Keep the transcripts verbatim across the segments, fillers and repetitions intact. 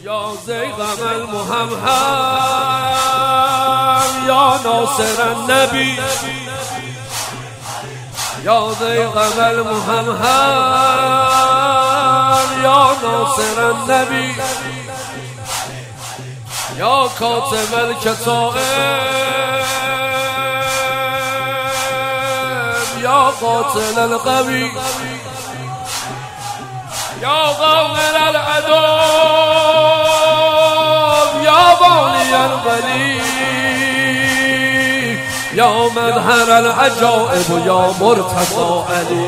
یا زیغم المحمد یا ناصر النبی یا زیغم المحمد یا ناصر النبی یا کاتب الکتائب یا قاتل القوی یا قاهر العدو یا بانی الولی یا مظهر العجائب یا مرتضی علی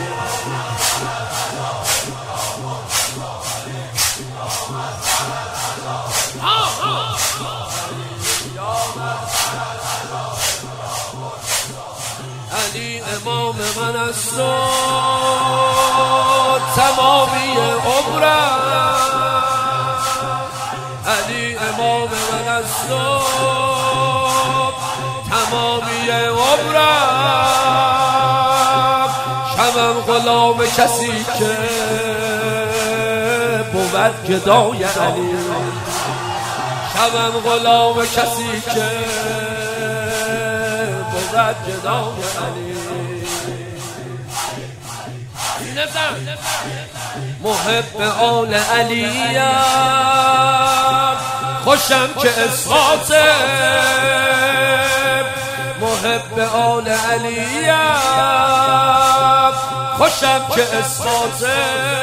علی امام من است و تمامی عمرم علی امام من است و تمامی عمرم شمم غلام کسی که بود گدای علی شمم غلام کسی که بود گدای علی محب آل علیم خوشم که اسقاطه محب آل علیم خوشم که اسقاطه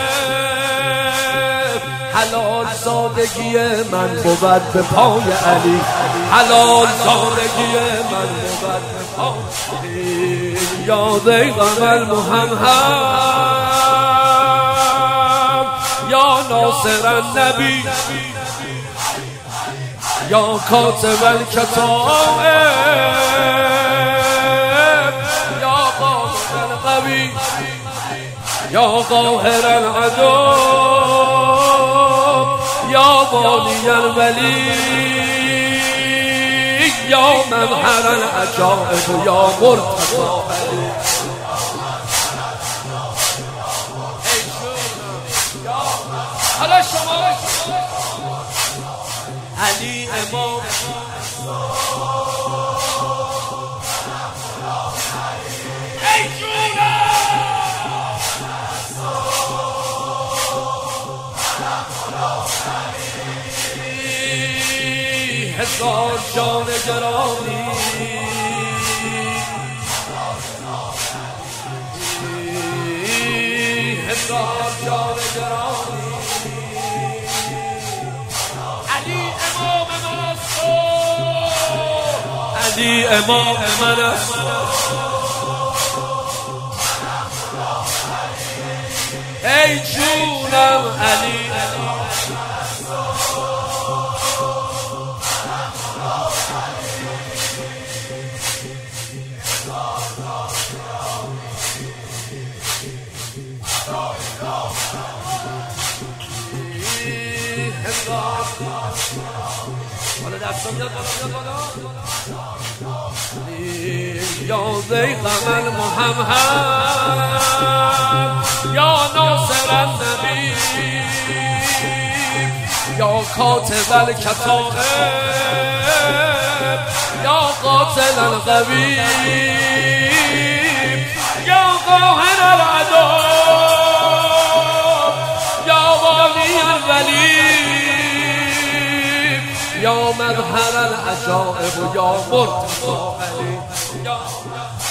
حلال زادگی من بود به پای علی حلال زادگی من بود به پای علی یا زیغم المحمد یا ناصر النبی یا کاتب الکتائب یا قاتل القوی یا قاهر العدو یا بانی الولی یا مظهر العجائب یا مرتضی علی حالا شما علی امام ای جونم هزار جان گرامی هزار جان گرامی علی امام من است علی امام من است ای جونم علی حالا دستم یاد یا زیغم المحمد یا ناصر النبی یا کاتب الکتائب یا قاتل القوی یا قاهر العدو یا بانی الولی یا مظهر العجائب یا مرتضی علی